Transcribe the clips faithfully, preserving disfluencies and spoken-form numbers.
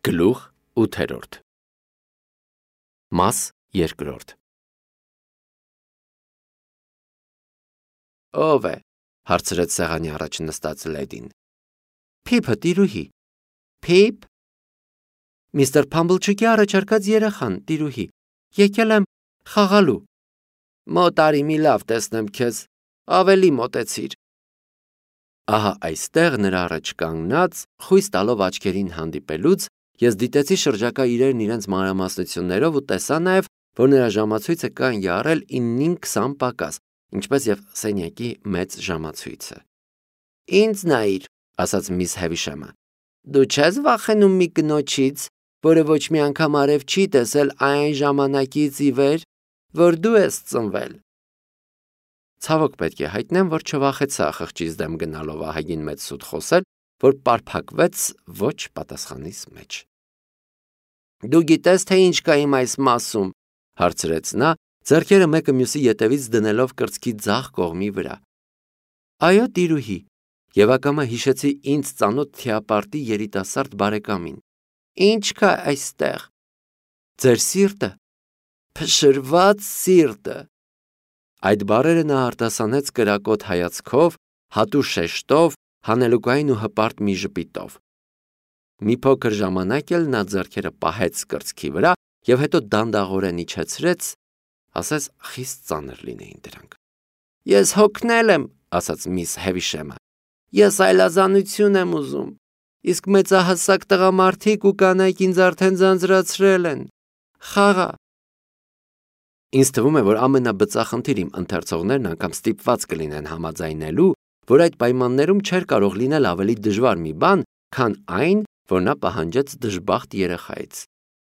Գլուխ ութերորդ Մաս երկրորդ Ո՞վ է, հարցրեց սեղանի առաջ նստած Լեդին։ Փիփը, տիրուհի։ Փիփ։ Միստր Փամբլչուկի առաջարկած երեխան, տիրուհի, եկել եմ խաղալու։ Մոտ արի, մի լավ տեսնեմ քեզ, ավելի մոտեցիր։ Ահա այստեղ նրա առաջ կանգնած, խույս տալով աչքերին հանդիպելուց, ես դիտեցի շրջակա իրերն իրենց մանրամասնություններով ու տեսա նաև, որ նրա ժամացույցը կան յառել իննին քսան պակաս, ինչպես եւ սենյակի մեծ ժամացույցը։ Ինձ նայիր, ասաց միս Հևիշեմը։ Դու չես վախենում մի կնոջից, որը ոչ մի անգամ արև չի տեսել այն ժամանակից ի վեր, որ դու ես ծնվել։ Ցավոք պետք է հայտնեմ, որ չվախեցա խղճից դեմ գնալով ահագին մեծ սուտ խոսել, որ պարփակվեց ոչ պատասխանիս մեջ։ Դու գիտես, թե ինչ կա իմ այս մասում, հարցրեց նա, ձեռքերը մեկը մյուսի ետևից դնելով կրծքի ձախ կողմի վրա։ Այո, տիրուհի, եւ ակամա հիշեցի ինձ ծանոթ թիապարտի երիտասարդ բարեկամին։ Ինչ կա այստեղ։ Ձեր սիրտը, փշրված սիրտը։ Այդ բառերը նա արտասանեց կրակոտ հայացքով, հատու շեշտով, հանելուկային ու հպարտ մի ժպիտով։ Մի փոքր ժամանակ էլ նա ձեռքերը պահեց կրծքի վրա եւ հետո դանդաղորեն իջեցրեց, ասես խիստ ծանր լինեին դրանք։ Ես հոգնել եմ, ասաց միս Հևիշեմը։ Ես այլազանություն եմ ուզում, իսկ մեծահասակ տղամարդիկ ու կանայք ինձ արդեն ձանձրացրել են։ Խաղա։ Ինձ թվում է, որ ամենաբծախնդիր իմ ընթերցողներն անգամ ստիպված կլինեն համաձայնելու, որ այդ պայմաններում չէր կարող լինել ավելի դժվար մի բան, քան այն, որ նա պահանջեց դժբախտ երեխայից։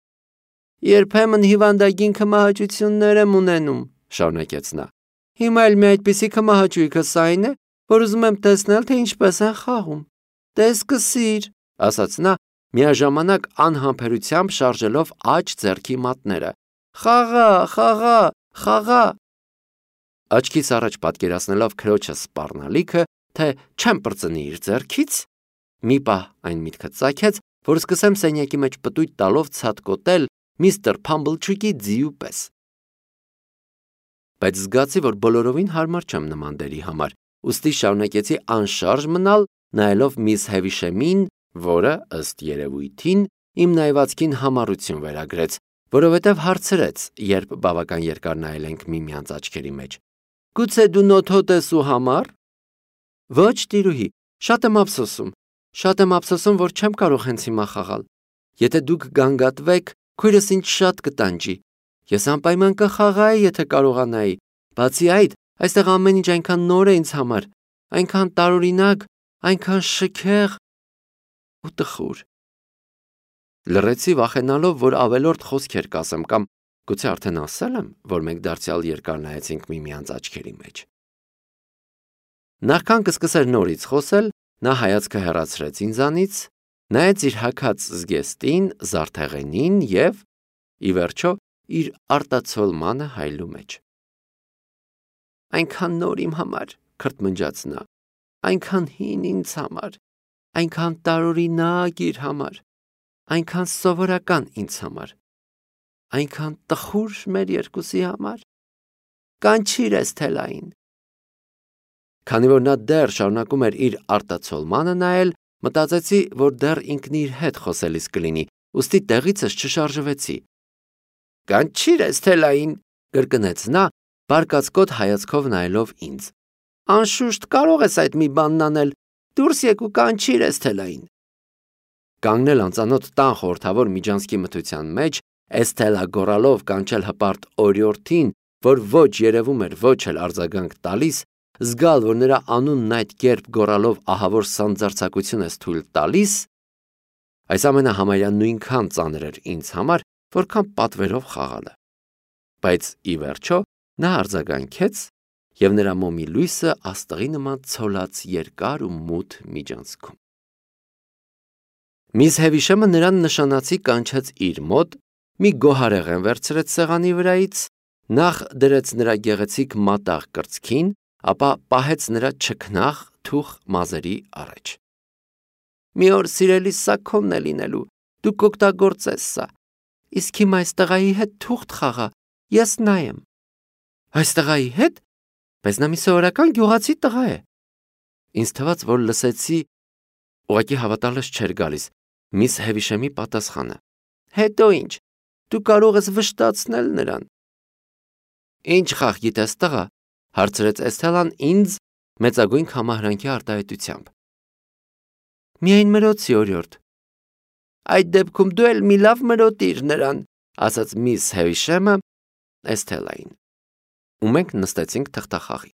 Երբեմն հիվանդագին քմահաճություններ եմ ունենում, շարունակեց նա։ Հիմա էլ մի այդպիսի քմահաճույքս այն է, որ ուզում եմ տեսնել, թե ինչպես են խաղում։ Տես կսիր, ասաց նա, միաժամանակ անհամբերությամբ շարժելով աջ ձեռքի մատները։ Խաղա, խաղա, խաղա։ Աչքիս առաջ պատկերացնելով քրոջը սպառնալիքը, թե չեմ պրծնի իր ձեռքից, մի պահ այն միտքը ծագեց, որ սկսեմ սենյակի մեջ պտույտ տալով ցատկոտել միստր Փամբլչուկի ձիու պես։ Բայց զգացի, որ բոլորովին հարմար չեմ նման դերի համար, ուստի շարունակեցի անշարժ մնալ, նայելով միս Հևիշեմին, որը, ըստ երևույթին, իմ նայվածքին համառություն վերագրեց, որովհետև հարցրեց, երբ բավական երկար նայել ենք միմյանց աչքերի մեջ. Գուցե դու նոթոտ ես ու համառ։ Ոչ, տիրուհի, շատ եմ ափսոսում, շատ եմ ափսոսում, որ չեմ կարող հենց հիմա խաղալ։ Եթե դուք գանգատվեք, քույրս ինձ շատ կտանջի։ Ես անպայման կխաղայի, եթե կարողանայի։ Բացի այդ, այստեղ ամեն ինչ այնքան նոր է ինձ համար, այնքան տարօրինակ, այնքան շքեղ ու տխուր։ Լռեցի վախենալով, որ ավելորդ խոսքեր կասեմ կամ գուցե արդեն ասել եմ, որ մենք դարձյալ երկար նայեցինք միմյանց աչքերի մեջ։ Նախքան կսկսեր նորից խոսել, նա հայացքը հեռացրեց ինձանից, նայեց իր հագած զգեստին, զարդեղենին եւ, ի վերջո, իր արտացոլմանը հայլու մեջ։ Այնքան նոր իմ համար, քրթմնջաց նա, այնքան հին ինձ համար, այնքան տարօրինակ իր համար, այնքան սովորական ինձ համար, այնքան տխուր մեր երկուսի համար, կանչիր Էսթելային։ Քանի որ նա դեռ շարունակում էր իր արտացոլմանը նայել, մտածեցի, որ դեռ ինքն իր հետ խոսելիս կլինի, ուստի տեղիցս չշարժվեցի։ Կանչիր Էսթելային, կրկնեց նա, բարկացկոտ հայացքով նայելով ինձ։ Անշուշտ կարող ես այդ մի բանն անել, դուրս եկ ու կանչիր Էսթելային։ Կանգնել անծանոթ տան խորհրդավոր միջանցքի մթության մեջ, Էսթելա գոռալով կանչել հպարտ օրիորդին, որ ոչ երևում էր, ոչ էլ արձագանք տալիս, զգալ, որ նրա անունն այդ կերպ գոռալով ահավոր սանձարձակություն ես թույլ տալիս, այս ամենը համարյա նույնքան ծանր էր ինձ համար, որքան պատվերով խաղալը։ Բայց ի վերջո նա արձագանքեց, եւ նրա մոմի լույսը աստղի նման ցոլաց երկար ու մութ միջանցքում։ Միս Հևիշեմը նրան նշանացի կանչեց իր մոտ, մի գոհարեղեն վերցրեց սեղանի վրայից, նախ դրեց նրա գեղեցիկ մատաղ կրծքին, ապա պահեց նրա չքնաղ թուխ մազերի առաջ։ Մի օր սիրելի սա քոնն է լինելու, Դու կօգտագործես սա։ Իսկ հիմա այս տղայի հետ թուղթ խաղա, ես նայեմ։ Այս տղայի հետ։ Բայց նա մի սովորական գյուղացի տղա է։ Ինձ թվաց, որ լսեցի, ուղղակի հավատալս չէր գալիս, միս Հևիշեմի պատասխանը։ Հետո ինչ, դու կարող ես վշտացնել նրան։ Ինչ խաղ գիտես տղա, հարցրեց Էսթելան ինձ մեծագույն համահրանքի արտահայտությամբ։ Միայն մրոցի օրիորդ։ Այդ դեպքում դու էլ մի լավ մրոտիր նրան, ասաց միս Հևիշեմը Էսթելային։ Ու մենք նստեցինք թղթախաղի։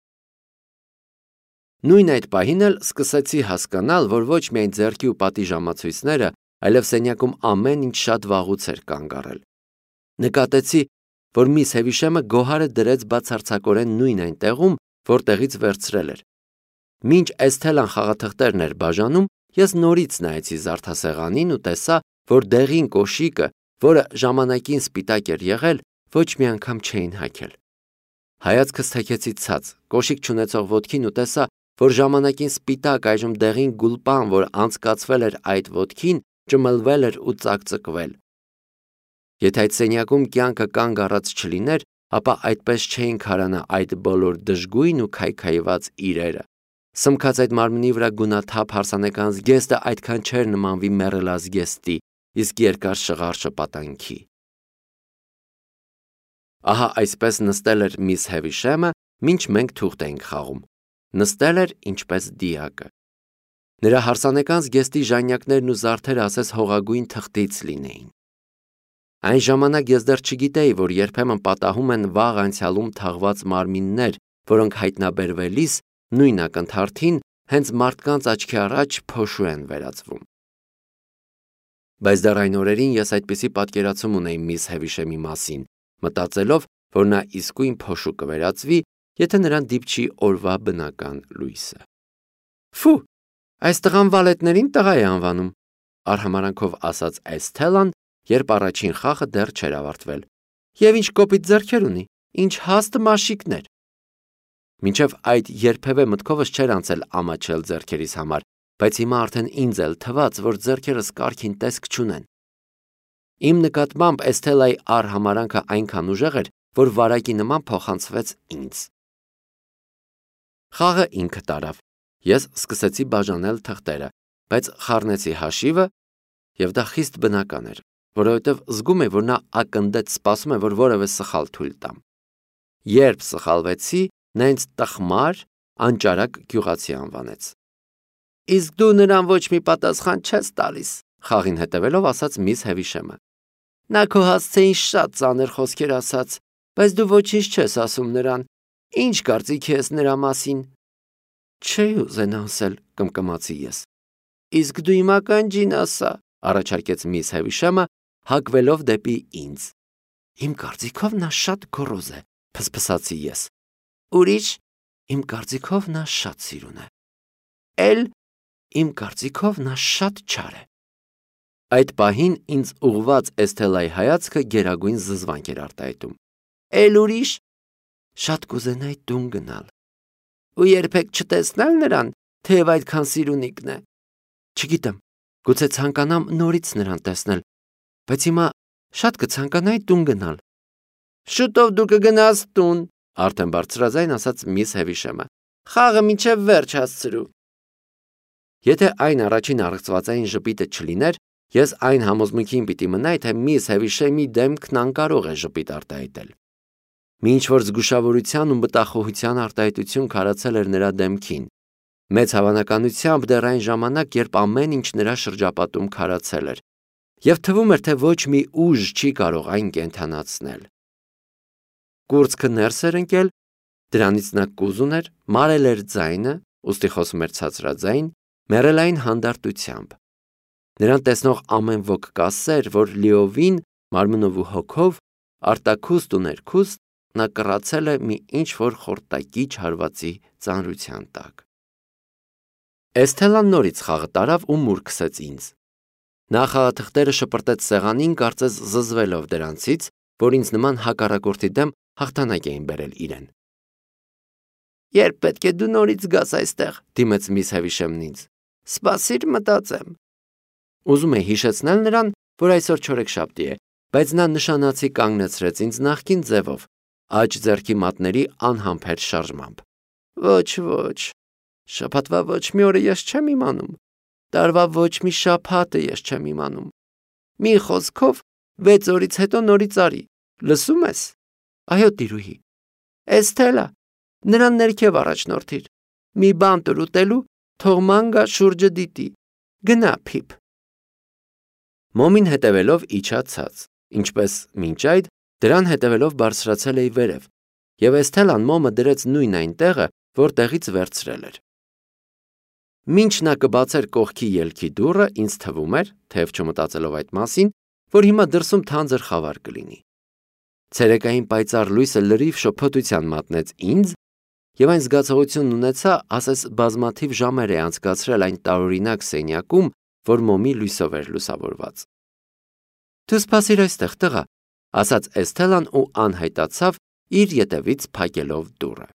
Նույն այդ պահին էլ սկսեցի հասկանալ, որ ոչ միայն ձեռքի ու պատի ժամացույցները, այլև սենյակում ամեն ինչ շատ վաղուց էր կանգ առել։ Նկատեցի, որ միս Հևիշեմը գոհարը դրեց բացարձակորեն նույն այն տեղում, որտեղից վերցրել էր։ Մինչ Էսթելան խաղաթղթերն էր բաժանում, ես նորից նայեցի զարդասեղանին ու տեսա, որ դեղին կոշիկը, որը ժամանակին սպիտակ էր եղել, ոչ մի անգամ չէին հագել։ Հայացքս թեքեցի ցած, կոշիկ չունեցող ոտքին ու տեսա, որ ժամանակին սպիտակ այժմ դեղին գուլպան, որ անցկացվել էր այդ ոտքին, ճմլվել էր ու ծակծկվել։ Եթե այդ սենյակում կյանքը կանգ առած չլիներ, ապա այդպես չէին քարանա այդ բոլոր դժգույն ու քայքայված իրերը։ Սմքած այդ մարմնի վրա գունաթափ հարսանեկան զգեստը այդքան չէր նմանվի մեռելազգեստի, իսկ երկար շղարշը պատանքի։ Ահա այսպես նստել էր միս Հևիշեմը, մինչ մենք թուղթ էինք խաղում։ Նստել էր ինչպես դիակը։ Նրա հարսանեկան զգեստի ժանյակներն ու զարդերը ասես հողագույն թղթից լինեին։ Այն ժամանակ ես դեռ չգիտեի, որ երբեմն պատահում են վաղ անցյալում թաղված մարմիններ, որոնք հայտնաբերվելիս նույն ակնթարթին հենց մարդկանց աչքի առաջ փոշու են վերածվում։ Բայց դեռ այն օրերին ես այդպիսի պատկերացում ունեի միս Հևիշեմի մասին, մտածելով, որ նա իսկույն փոշու կվերածվի, եթե նրան դիպչի օրվա բնական լույսը։ Ֆու, այս տղան վալետներին տղա է անվանում, արհամարանքով ասաց Էսթելան, երբ առաջին խաղը դեռ չէր ավարտվել։ Եվ ինչ կոպիտ ձեռքեր ունի, ինչ հաստ մաշիկներ։ Մինչև այդ երբևէ մտքովս չէր անցել ամաչել ձեռքերիս համար, բայց հիմա արդեն ինձ էլ թվաց, որ ձեռքերս կարգին տեսք չունեն։ Իմ նկատմամբ Էսթելայի արհամարանքը այնքան ուժեղ էր, որ վարակի նման փոխանցվեց ինձ։ Խաղը ինքը տարավ։ Ես սկսեցի բաժանել թղթերը, բայց խառնեցի հաշիվը, եւ դա խիստ բնական էր, որովհետեւ զգում էի, որ նա ակնդեց սպասում է, որ որևէ սխալ թույլ տամ։ Երբ սխալվեցի, նա ինձ տխմար, անճարակ գյուղացի անվանեց։ Իսկ դու նրան ոչ մի պատասխան չես տալիս, խաղին հետևելով ասաց միս Հևիշեմը։ Նա քո հասցեին շատ ծանր խոսքեր ասաց, բայց դու ոչինչ չես ասում նրան։ Ինչ կարծիքի ես նրա մասին։ Չէի ուզենա ասել, կմկմացի ես։ Իսկ դու իմ ականջին ասա, առաջարկեց միս Հևիշեմը, հակվելով դեպի ինձ։ Իմ կարծիքով նա շատ գոռոզ է, փսփսացի ես։ Ուրիշ, իմ կարծիքով նա շատ սիրուն է։ Էլ իմ կարծիքով նա շատ չար է։ Այդ պահին ինձ ուղված Էսթելայի հայացքը գերագույն զզվանք էր արտահայտում։ Էլ ուրիշ, շատ կուզենայի տուն գնալ։ Ու երբեք չտեսնել նրան, թեև այդքան սիրունիկն է։ Չգիտեմ, գուցե ցանկանամ նորից նրան տեսնել, բայց հիմա շատ կցանկանայի տուն գնալ։ Շուտով դու կգնաս տուն, արդեն բարձրաձայն ասաց միս Հևիշեմը։ Խաղը մինչև վերջ հասցրու։ Եթե այն առաջին առեղծվածային ժպիտը չլիներ, ես այն համոզմունքին պիտի մնայի, թե միս Հևիշեմի դեմքն անկարող է ժպիտ արտահայտել։ Մի ինչ-որ զգուշավորության ու մտախոհության արտահայտություն քարացել էր նրա դեմքին։ Մեծ հավանականությամբ դեռ այն ժամանակ, երբ ամեն ինչ նրա շրջապատում քարացել էր, եւ թվում էր, թե ոչ մի ուժ չի կարող այն կենթանացնել։ Կուրծքը ներս էր ընկել, դրանից նա կուզուն էր, մարել էր ձայնը, ուստի խոսում էր ցածրաձայն, մեռելային հանդարտությամբ։ Նրան տեսնող ամեն ոք կասեր, որ լիովին մարմնով ու հոգով, արտաքուստ ու ներքուստ, նա կռացել է մի ինչ-որ խորտակիչ հարվածի ծանրության տակ։ Էսթելան նորից խաղը տարավ ու մուր քսեց ինձ։ Նա խաղաթղթերը շպրտեց սեղանին, կարծես զզվելով դրանցից, որ ինձ նման հակառակորդի դեմ հաղթանակ էին բերել իրեն։ Երբ պետք է դու նորից գաս այստեղ, դիմեց միս Հևիշեմն ինձ։ Սպասիր մտածեմ։ Ուզում էի հիշեցնել նրան, որ այսօր չորեքշաբթի է, բայց նա նշանացի կանգնեցրեց ինձ նախկին ձևով, աջ ձեռքի մատների անհամբեր շարժմամբ։ Ոչ, ոչ, շաբաթվա ոչ մի օրը ես չեմ իմանում, տարվա ոչ մի շաբաթը ես չեմ իմանում։ Մի խոսքով, վեց օրից հետո նորից արի, լսում ես։ Այո, տիրուհի։ Էսթելա, նրան ներքև առաջնորդիր, մի բան տուր ուտելու, թող ման գա շուրջը դիտի, գնա Փիփ։ Մոմին հետևելով իջա ցած, ինչպես մինչ այդ դրան հետևելով բարձրացել էի վերև, եւ Էսթելան մոմը դրեց նույն այն տեղը, որտեղից վերցրել էր։ Մինչ նա կբացեր կողքի ելքի դուռը, ինձ թվում էր, թեև չմտածելով այդ մասին, որ հիմա դրսում թանձր խավար կլինի։ Ցերեկային պայծառ լույսը լրիվ շփոթության մատնեց ինձ, եւ այն զգացողությունն ունեցա, ասես բազմաթիվ ժամեր է անցկացրել այն տարօրինակ սենյակում, որ մոմի լույսով էր լուսավորված։ Դու սպասիր այստեղ, տղա, ասաց Էսթելան ու անհայտացավ իր ետևից փակելով դուռը։